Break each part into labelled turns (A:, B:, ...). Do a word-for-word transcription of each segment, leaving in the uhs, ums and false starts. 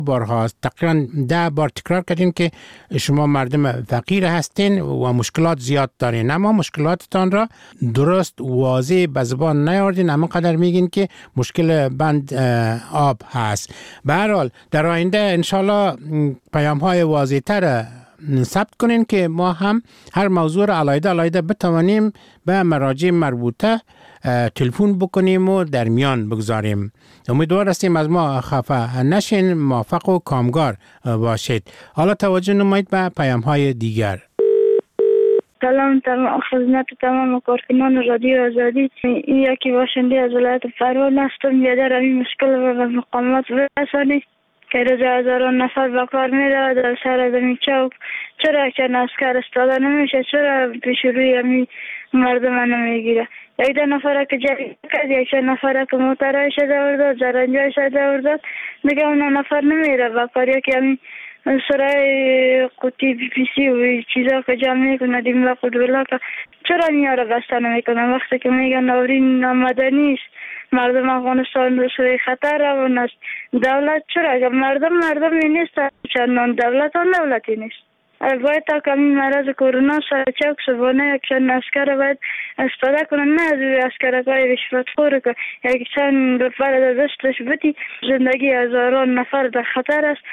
A: بارها تقریبا ده بار تکرار کردین که شما مردم فقیر هستین و مشکلات زیاد دارین، اما مشکلاتتان را درست واضح به زبان نیاوردین، اما قدر میگین که مشکل بند آب هست. به هر حال در آینده انشالله پیام های واضح تر ثبت کنین که ما هم هر موضوع را علاوه علاوه بتوانیم به مراجع مربوطه تلفن بکنیم و در میان بگذاریم. امیدوار هستیم از ما خفه نشین، موفق و کامگار باشید. حالا توجه نمایید به پیام های دیگر.
B: سلام تمام خدمت تمام کارکنان رادیو آزادی. این یکی باشنده از ولایت فرول هستم. یادر این مشکل و مقامات برسانی که روز هزاران نفر با کار میره در سر زمین چوک. چرا که اسکر استاده نمیشه؟ چرا پیش روی همی مردم نمیگیره؟ یک دو نفره که جایی کرد، یک چند نفره که موترهای شده ورداد، زرنجای شده ورداد، دیگه اون نفر نمیره با کار. یکی همین سرای قوطی بی پی سی و چیزا که جمع میکنه دیم و قدولا که چرا میاره بسته نمیکنه؟ وقتی که میگن نورین آمدنی است، مردم افغانستان رو سوی خطر روان است، دولت چرا؟ اگر مردم مردمی نیست، چندان دولت هم دولتی نیست. باید تا کمی مرض کرونا سرچوک سبانه یک چند اسکر باید استفاده کنن، نه از اسکرکای رشوت خور که یک چند بفر در دستش بتی زندگی هزاران نفر در خطر است.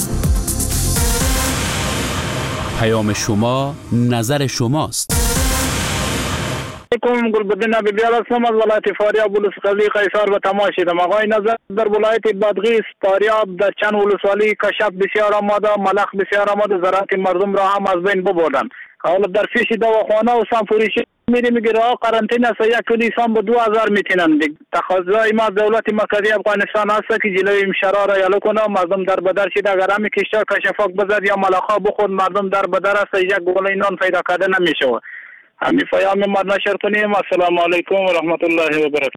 C: پیام شما نظر شماست.
D: علیکم گلبدین ابی بیال هستم از ولایت فاریاب ولسوالی قیصر و تماشیدم. آقای نظر در ولایت بادغیس فاریاب در چند ولسوالی کشف بسیار آمده، ملخ بسیار آمده، زراعت مردم را هم از بین ببردن. حالا در پیش دواخانه و سانفوریشی میری میگه راه قرنطینه است، یک کلی انسان به دو هزار میتینن. تقاضای ما دولت مرکزی افغانستان است که جلوی این شرار را یلو کنه، مردم در بدر شده. اگر همین کشتا کشفاک بزد یا ملخا بخورد، مردم در بدر است، یک گوله نان پیدا کرده نمیشه. همین پیام ما نشر کنیم. السلام علیکم و رحمت الله و برکاته.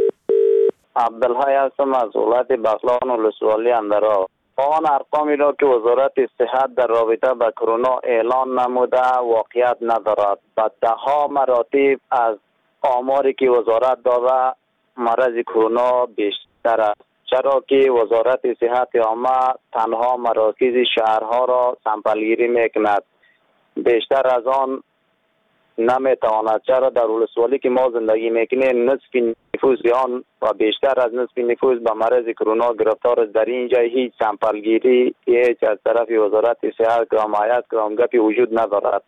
E: عبدالحی هستم از ولایت بغلان ولسوالی اندرا. آن ارقامی را که وزارت صحت در رابطه با کرونا اعلان نموده واقعیت ندارد. با ده ها مراتب از آماری که وزارت داده مرض کرونا بیشتر است، چرا که وزارت صحت عامه تنها مراکز شهرها را سمپلگیری میکند، بیشتر از آن نمیتواند. چرا در ولسوالی که ما زندگی میکنیم نصف نفوس آن و بیشتر از نصف نفوس به مرض کرونا گرفتار است. در اینجا هیچ سمپلگیری هیچ از طرف وزارت صحت گرامایت گرامگپی وجود ندارد.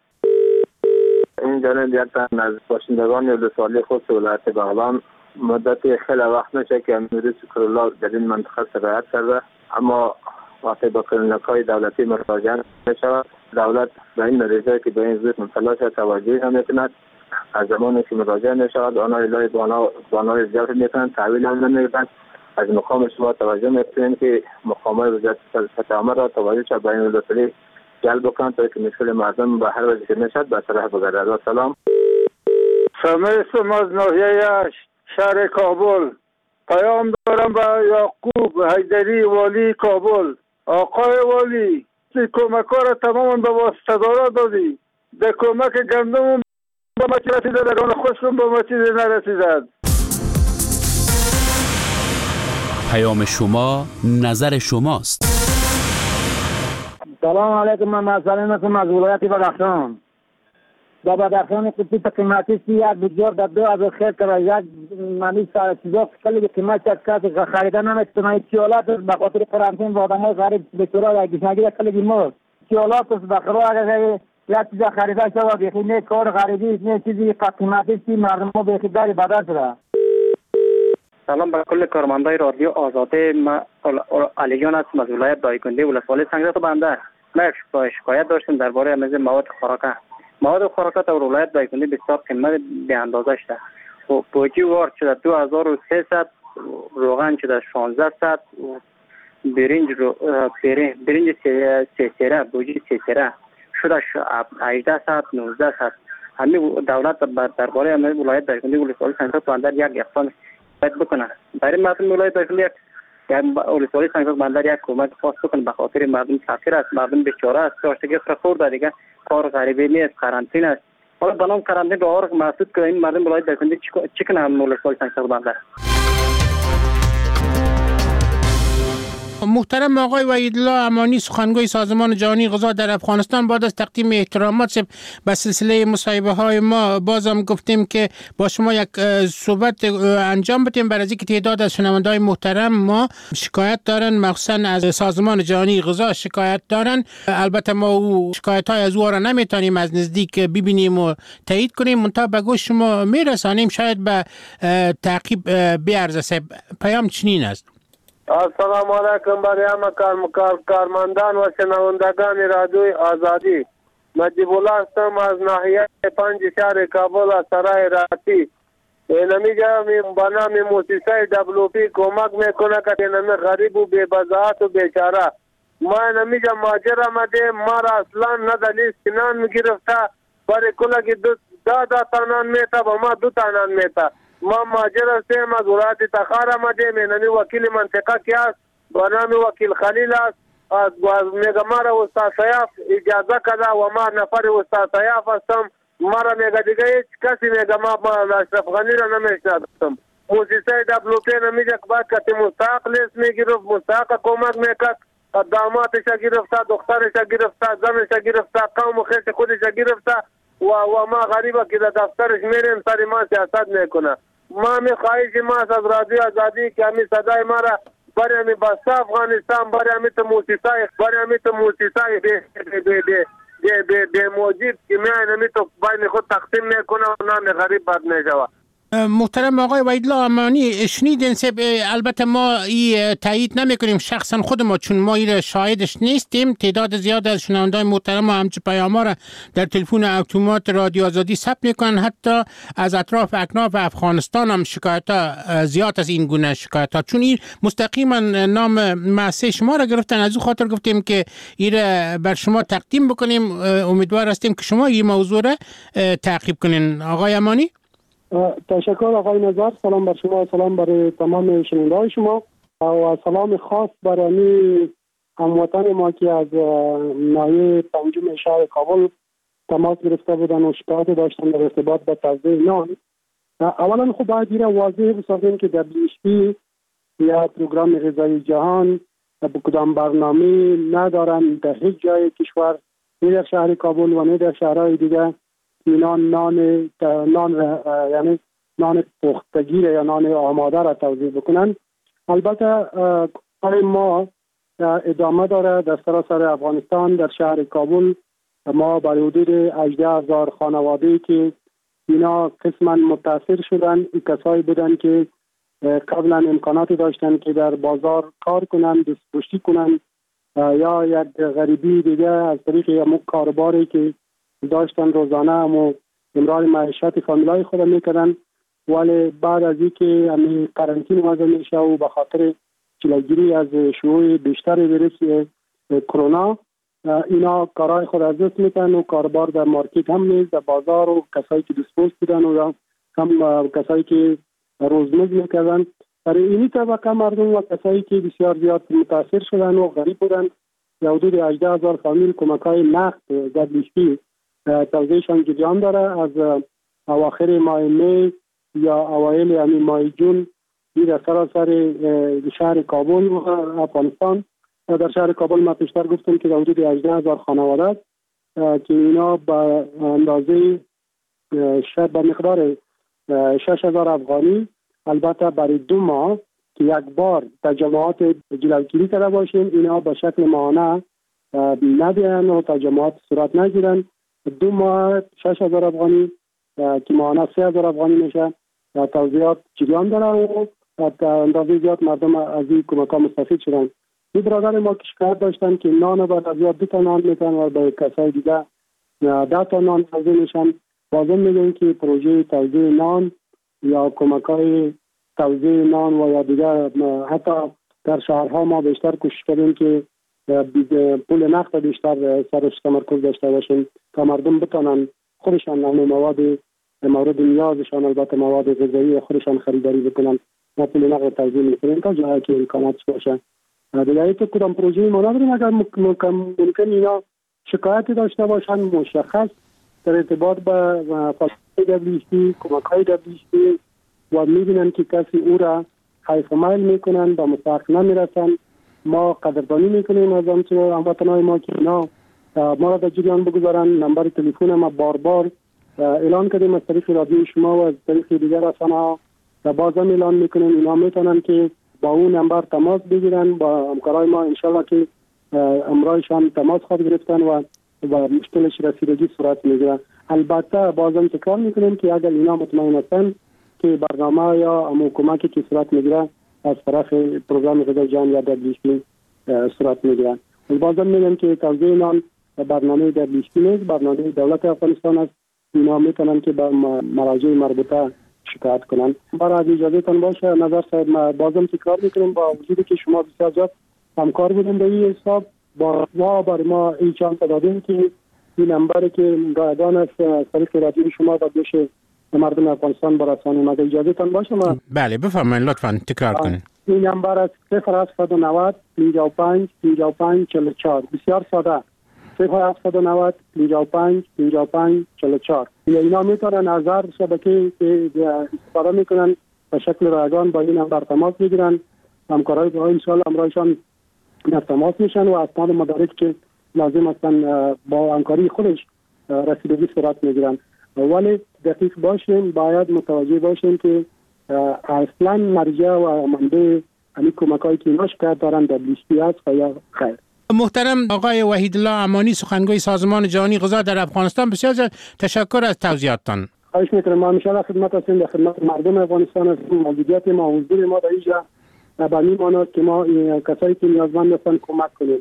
F: این جانب یک تن از باشندگان ولسوالی خود ولایت بغلان مدتی خیلی وقت میشه که ویروس کرونا در این منطقه سرایت کرده، اما وقتی با کلینیک‌های دولتی مراجعه میشود، دولت به این مریضایی که به این ویروس مبتلا شده توجهی نمیکند. از زمانی که مراجعه میشود آنها الهی بانای زیاد میکنند، تحویل هم نمیدهند. از مقام شما توجه میکنیم که مقامات وزارت صحت عامه را توجه شد به این ولسوالی جلب کنند تا که مشکل مردم به هر وجه که میشد به صلاح بگردد. سلام.
D: سمیستم از ناحیه شهر کابل. پیام دارم به یعقوب حیدری والی کابل. آقای والی کمک‌ها را تماما به واسطه‌دارا دادی. به کمک گندم به ما چی رسیده، در آن خشکم به ما چیزی نرسیدد.
C: پیام شما نظر شماست.
G: سلام علیکم، من مسئله هستم از ولایت بدخشان. در بدخشان قطعی قیمتی سی یک بجور در دو از خیر کرد. یک منی سر چیزا کلی قیمت یک کسی خریدن نمیتونه. چیالات به خاطر قرنطینه با آدمای غریب به طور یک گشنگی کلی بیمار. چیالات بخرو اگر یک چیز خریدن شود بیخی نه کار غریبی نه چیزی قیمتی سی مردم بیخی داری بدر شده.
H: سلام به کل کارمندای رادیو آزاده. ما علیان هستم از ولایت دایکنده ولسوالی سنگرات بنده. ما شکایت داشتیم درباره امروز مواد خوراکه. مواد خوراکه در ولایت دایکنده بسیار قیمت به اندازه شده. و بوجی وارد شده دو هزار و سیصد، روغن شده شانزده صد، برنج رو برنج سه سره بوجی سه سره شده هجده صد نوزده صد. همین دولت درباره امروز ولایت دایکنده ولسوالی سنگرات بنده یک اقدام باید بکنه. برای مردم ولایت دایکنده یک ولسوالی سنگرات بنده یک کمک خاص بکنه. به خاطر مردم فقیر است، مردم بیچاره است، داشتگی خورده دیگه کار غریبی نیست، قرنطینه است. حالا بنام قرنطینه رو آرق محدود که این مردم ولایت دایکنده چی کنه؟ هم ولسوالی سنگرات بنده.
A: محترم آقای وحیدالله امانی، سخنگوی سازمان جهانی غذا در افغانستان، بعد از تقدیم احترامات به سلسله مصاحبه های ما بازم گفتیم که با شما یک صحبت انجام بدیم برای اینکه تعداد از شنونده‌های محترم ما شکایت دارن، مخصوصا از سازمان جهانی غذا شکایت دارن. البته ما او شکایت های از او را نمیتونیم از نزدیک ببینیم و تایید کنیم، منتها به گوش شما میرسانیم، شاید به تعقیب بیارزه. پیام چنین است:
I: السلام علیکم برای همه کار کارمندان و شنوندگان رادیوی آزادی. نجیب الله هستم از ناحیه پنج شهر کابل از سرای راتی. اینمیجا به نام موسیقی دبلو پی کمک میکنه که اینمی غریب و بی‌بضاعت و بیچاره. ما اینمیجا ماجر آمده، ما را اصلا نه دلیل سنان میگرفته، برای کلا که دو دا دا تانان میتا با ما دو تانان میتا. ما ماجر هستیم از ولایت تخار آمده. اینمی وکیل منطقه که است به نام وکیل خلیل است. از میگه ما را استاد سیاف اجازه کده و ما نفر استاد سیاف هستم. ما را میگه دیگه هیچ کسی میگه ما اشرف غنی را نمیشناسم. موسیقی دبلو پی نمیگه که باید کسی مستحق لیست میگرفت، مستحق کمک میکرد، داماتش گرفته، دخترش گرفته، زنش گرفته، قوم و خیش خودش گرفته و و ما غریبه که در دفترش میریم سر ما سیاست میکنه. ما می خواهش ما از رادیو آزادی که همی صدای ما را برای همی بسته افغانستان، برای همی تو موسیقی، برای همی تو موسیقی بی بی بی بی بی بی موجب که میان همی تو بین خود تقسیم میکنه و نام غریب بد میشوه.
A: محترم آقای وحیدالله امانی، شنیدین سب البته ما ای تایید نمیکنیم شخصا خود ما، چون ما این شاهدش نیستیم. تعداد زیاد از شنوندگان محترم همچه پیام ها را در تلفن اتومات رادیو آزادی ثبت میکنن، حتی از اطراف اکناف افغانستان هم شکایت ها زیاد از این گونه شکایت ها، چون این مستقیما نام مؤسسه شما را گرفتن. از او خاطر گفتیم که این بر شما تقدیم بکنیم. امیدوار هستیم که شما این موضوع را تعقیب کنین. آقای امانی.
J: تشکر آقای نظر. سلام بر شما، سلام برای تمام شنونده‌های شما و سلام خاص برای هموطن ما که از ناحیه پنجم شهر کابل تماس گرفته بودن و شکایت داشتن در ارتباط با توزیع نان. اولا خب باید این واضح بسازیم که دبلیو اچ پی یا پروگرام غذایی جهان به کدام برنامه ندارن در هیچ جای کشور، نه در شهر کابل و نه در شهرهای دیگه، نان نان نان یعنی نان پختگی یا نان آماده را توزیع بکنن. البته کار ما ادامه داره در سراسر افغانستان. در شهر کابل ما برای حدود هجده هزار خانواده که اینا قسما متاثر شدن، کسایی بودن که قبلا امکاناتی داشتن که در بازار کار کنن، دستپوشی کنن یا یک غریبی دیگه از طریق یک کارباری که داشتن روزانه همو امرار معیشت فامیلای خود میکردن، ولی بعد از اینکه همین قرنطینه وضع میشه و به خاطر جلوگیری از شیوع بیشتر ویروس کرونا اینا کارهای خود از دست میتن و کاربار در مارکت هم نیست، در بازار و کسایی که دستپوش بودن و هم کسایی که روزمز میکردن. برای اینی طبقه مردم و کسایی که بسیار زیاد متاثر شدن و غریب بودن، یا حدود هجده هزار فامیل کمک‌های نقد در لیستی توزیعشان جریان داره. از اواخر ماه می یا اوایل همین ماه جون در سراسر شهر کابل و افغانستان، در شهر کابل ما پیشتر گفتم که حدود هجده هزار خانواده که اینا به اندازه شب به مقدار شش هزار افغانی، البته برای دو ماه که یک بار تجمعات جلوگیری کرده باشیم، اینا به شکل ماهانه ندیان و تجمعات صورت نگیرن. دو ماه شش هزار افغانی که ماهانه سه هزار افغانی میشه توزیعات جریان داره و اندازه زیاد مردم از این کمک ها مستفید شدن. این برادر ما که شکایت داشتن که نان بعد از زیاد دو تا نان میتن و به کسای دیگه ده تا نان توزیع میشن. بازم میگن که پروژه توزیع نان یا کمک های توزیع نان و یا دیگه حتی در شهرها ما بیشتر کوشش کردیم که پول نقد بیشتر سرش تمرکز داشته باشیم تا مردم بتونن خودشان همه مواد مورد نیازشان، البته مواد غذایی خودشان خریداری بکنن. ما پول نقد توزیع میکنیم تا جایی که امکانات باشه. دیگه تو کدام پروژه ما نداریم. اگر ممکن اینا شکایتی داشته باشن مشخص در ارتباط با فعالیت دبلیو اچ پی، کمک‌های دبلیو اچ پی و میبینن که کسی او را حیف مایل میکنن، با مستحق نمیرسن ما قدردانی میکنیم از هموطنان ما که اینا ما را در جریان بگذارن. نمبر تلفن ما بار بار اعلان کردیم از طریق رادیو شما و از طریق دیگر رسانه‌ها و بازم اعلان میکنیم اینا میتونن که با اون نمبر تماس بگیرن با همکارای ما، انشالله که امرایشان تماس خواهد گرفتن و و مشکلش رسیدگی صورت میگیره. البته بازم تکرار میکنیم که اگر اینا مطمئن هستن که برنامه یا حکومتی که صورت میگیره از طرف پروگرام غذای جهانی یا دبلیو اف پی صورت میگیره. بازم میگم که توزیع نان برنامه دبلیو اف پی نیست، برنامه دولت افغانستان است. اینا میتونن که به مراجع مربوطه شکایت کنن. برای اجازه تان باشه نظر صاحب، ما بازم تکرار میکنیم با وجودی که شما بسیار زیاد همکار بودین به این حساب، با ما بر ما این چانس دادیم که این نمبر که رایگان است از طریق رادیو شما با دوش مردم افغانستان برسانیم. اگه اجازه تان باشه ما
A: بله بفرمایید، لطفا تکرار کنید.
J: این نمبر است صفر هفتصد و نود پنجاه و پنج پنجاه و پنج چهل و چهار. بسیار ساده، صفر هفتصد و نود پنجاه و پنج پنجاه و پنج چهل و چهار. اینا میتونن از هر شبکه که استفاده میکنن به شکل رایگان با این نمبر تماس بگیرن. همکارای با ان شاء الله امرایشان در تماس میشن و اسناد مدارک که لازم هستن با همکاری خودش رسیدگی صورت میگیرن. ولی دقیق باشیم، باید متوجه باشیم که اصلا مرجع و منبع همین کمکایی که اینا شکایت دارن دبلیو اف پی است یا خیر.
A: محترم آقای وحیدالله امانی، سخنگوی سازمان جهانی غذا در افغانستان، بسیار زیاد تشکر از توضیحاتتان.
J: خواهش می‌کنم. ما ان شاء الله خدمت هستیم در خدمت مردم افغانستان هستیم. موجودیت ما حضور ما در اینجا به این معنی که ما کسایی که نیازمند هستن کمک کنیم.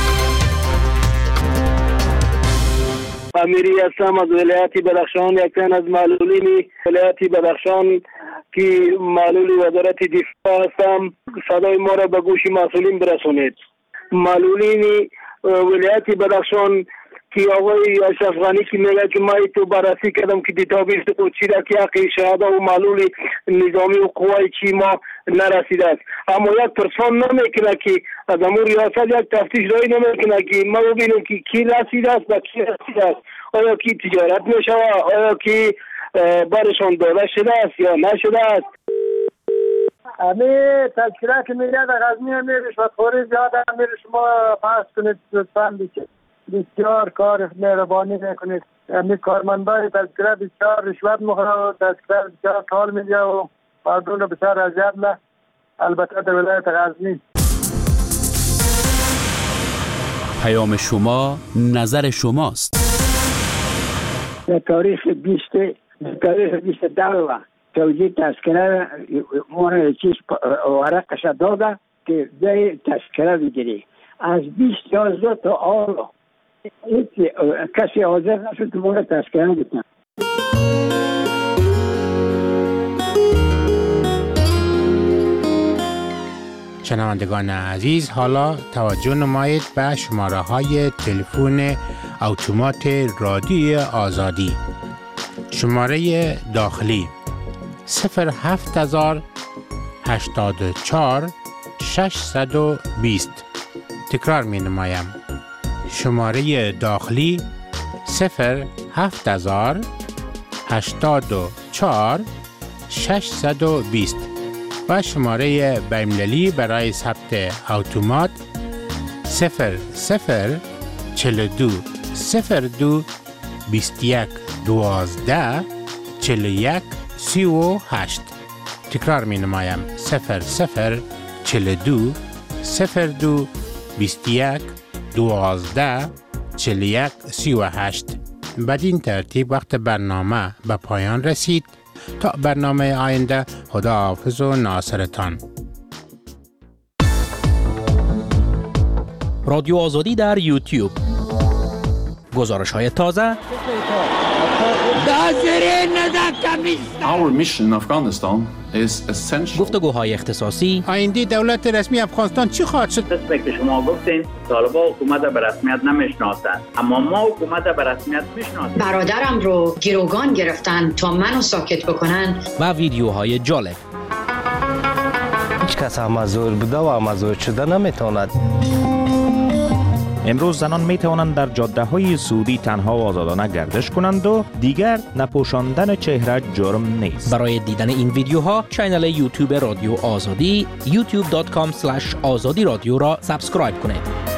I: امیری هستم از ولایت بدخشان، یکتن از معلولین ولایت بدخشان که معلول وزارت دفاع هستم. صدای ما را به گوش مسئولین برسونید. معلولین ولایت بدخشان که آقای اشرف غنی که میگه که من تو بررسی کردم که دیتابیس قدسی را که حق شهدا و معلول نظامی و قوای چی ما نرسیده است، اما یک پرسان نمیکنه که از امور ریاست یک تفتیش رای نمیکنه که ما ببینیم که کی رسیده است و کی رسیده است، آیا کی تجارت میشوه، آیا کی بارشان داده شده است یا نشده است.
G: امی تذکره که میگه در غزنی همی رشوتخوری زیاده، همی شما پس کنید لطفاً بسیار کار مهربانی میکنید. امی کارمندای تذکره بسیار رشوت میخوره و تذکره بسیار کار میگه و مردم رو بسیار اذیت نه، البته در ولایت غزنی.
C: پیام شما نظر شماست.
K: در تاریخ بیست تاریخ بیست دو توجیه تذکره مونه چیز ورقش داده که جای تذکره بگیری. از بیست یازده تا آلا کسی حاضر نشد که مونه تذکره بکنه.
A: شنوندگان عزیز، حالا توجه نمایید به شماره های تلفن اتومات رادیو آزادی. شماره داخلی صفر هفت هزار هشتاد و چهار ششصد و بیست. تکرار می نمایم. شماره داخلی صفر هفت هزار هشتاد و چهار ششصد و بیست و شماره بین‌المللی برای ثبت اتومات صفر صفر چهل و دو صفر دو بیست و یک دوازده چهل و یک سی و هشت. تکرار می نمایم. صفر صفر چهل و دو صفر دو بیست و یک دوازده چهل و یک سی و هشت. بدین ترتیب وقت برنامه به پایان رسید. تا برنامه آینده، خدا حافظ و ناصرتان.
C: رادیو آزادی در یوتیوب. گزارش های تازه.
L: Our mission in Afghanistan is essential.
C: گفتگوهای اختصاصی.
A: آینده دولت رسمی افغانستان چی خواهد شد؟
M: دست که شما گفتین طالبان حکومت به رسمیت نمیشناسند، اما ما حکومت به رسمیت میشناسیم.
N: برادرم رو گروگان گرفتن تا منو ساکت بکنن.
C: و ویدیوهای جالب.
O: هیچ کس هم مزور بوده و مزور شده نمیتواند. امروز زنان می توانند در جاده های سعودی تنها و آزادانه گردش کنند و دیگر نپوشاندن چهره جرم نیست.
C: برای دیدن این ویدیوها کانال یوتیوب رادیو آزادی یوتیوب دات کام اسلش آزادی رادیو را سابسکرایب کنید.